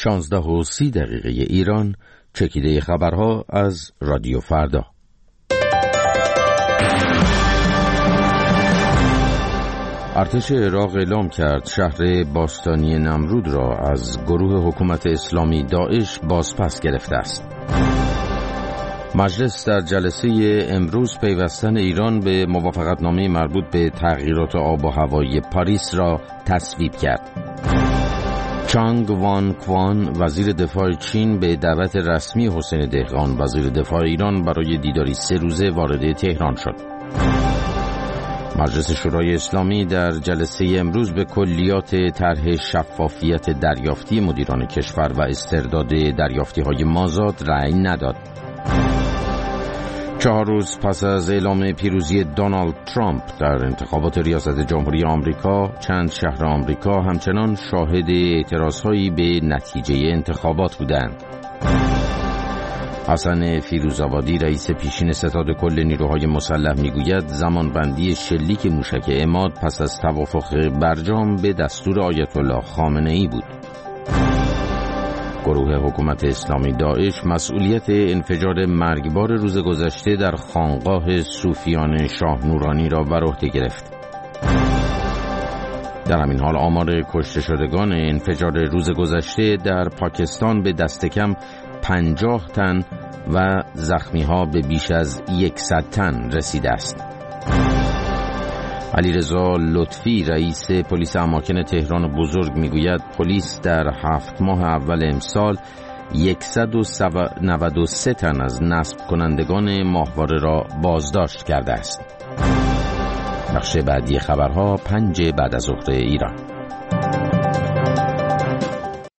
16:30 ایران. چکیده خبرها از رادیو فردا. ارتش عراق اعلام کرد شهر باستانی نمرود را از گروه حکومت اسلامی داعش بازپس گرفته است. مجلس در جلسه امروز پیوستن ایران به موافقتنامه مربوط به تغییرات آب و هوایی پاریس را تصویب کرد. چانگ وان کوان وزیر دفاع چین به دعوت رسمی حسین دهقان وزیر دفاع ایران برای دیداری 3 روزه وارد تهران شد. مجلس شورای اسلامی در جلسه امروز به کلیات طرح شفافیت دریافتی مدیران کشور و استرداد دریافتی‌های مازاد رأی نداد. 4 روز پس از اعلام پیروزی دونالد ترامپ در انتخابات ریاست جمهوری آمریکا، چند شهر آمریکا همچنان شاهد اعتراضهایی به نتیجه انتخابات بودند. حسن فیروزآبادی رئیس پیشین ستاد کل نیروهای مسلح میگوید زمانبندی شلیک موشک عماد پس از توافق برجام به دستور آیت الله خامنه‌ای بود. گروه حکومت اسلامی داعش مسئولیت انفجار مرگبار روز گذشته در خانقاه صوفیان شاه نورانی را بر عهده گرفت. در همین حال آمار کشته شدگان انفجار روز گذشته در پاکستان به دست کم 50 تن و زخمی‌ها به بیش از 100 تن رسیده است. علیرضا لطفی رئیس پلیس اماکن تهران بزرگ میگوید پلیس در 7 ماه اول امسال 193 تن از نصب کنندگان ماهواره را بازداشت کرده است. بخش بعدی خبرها 5 بعد از ظهر ایران.